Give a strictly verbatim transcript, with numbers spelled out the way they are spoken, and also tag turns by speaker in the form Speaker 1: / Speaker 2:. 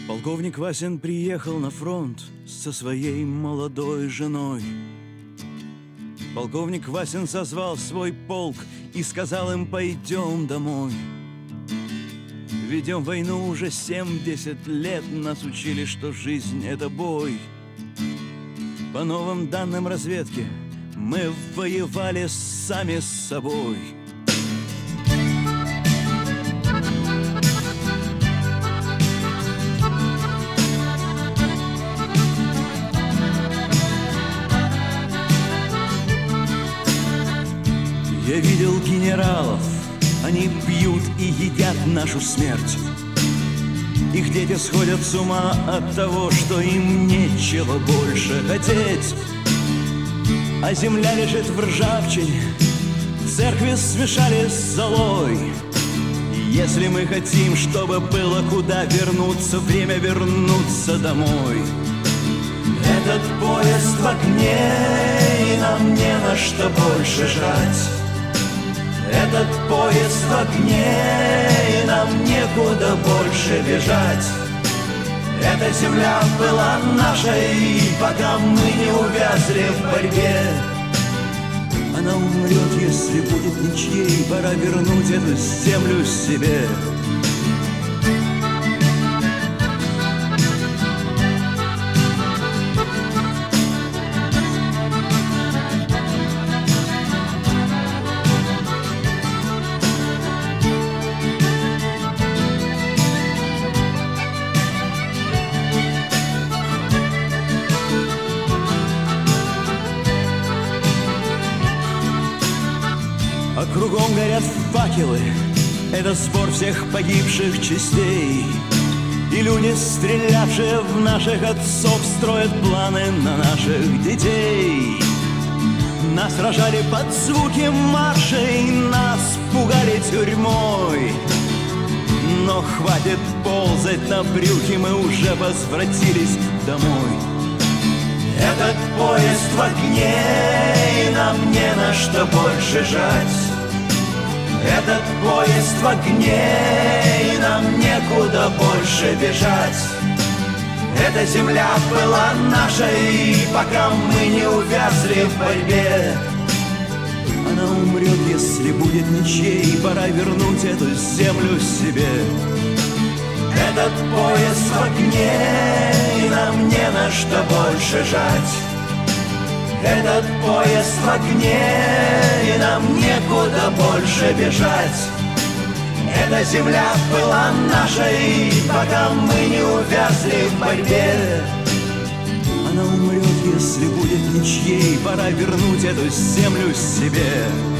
Speaker 1: Полковник Васин приехал на фронт со своей молодой женой. Полковник Васин созвал свой полк и сказал им: пойдем домой. Ведем войну уже семьдесят лет, нас учили, что жизнь — это бой. По новым данным разведки мы воевали сами с собой. Я видел генералов, они пьют и едят нашу смерть. Их дети сходят с ума от того, что им нечего больше хотеть. А земля лежит в ржавчине, церкви смешали с золой. Если мы хотим, чтобы было куда вернуться, время вернуться домой. Этот поезд в огне, и нам не на что больше жрать. Этот поезд в огне, и нам некуда больше бежать. Эта земля была нашей, пока мы не увязли в борьбе. Она умрет, если будет ничьей, пора вернуть эту землю себе. А кругом горят факелы, это сбор всех погибших частей. И люди, стрелявшие в наших отцов, строят планы на наших детей. Нас рожали под звуки маршей, нас пугали тюрьмой. Но хватит ползать на брюхе, мы уже возвратились домой. Этот поезд в огне, и нам не на что больше жать. Этот поезд в огне, и нам некуда больше бежать. Эта земля была нашей, пока мы не увязли в борьбе. Она умрет, если будет ничьей, пора вернуть эту землю себе. Этот поезд в огне, и нам не на что больше жать. Этот поезд в огне, и нам некуда больше бежать. Эта земля была нашей, пока мы не увязли в борьбе. Она умрет, если будет ничьей, пора вернуть эту землю себе.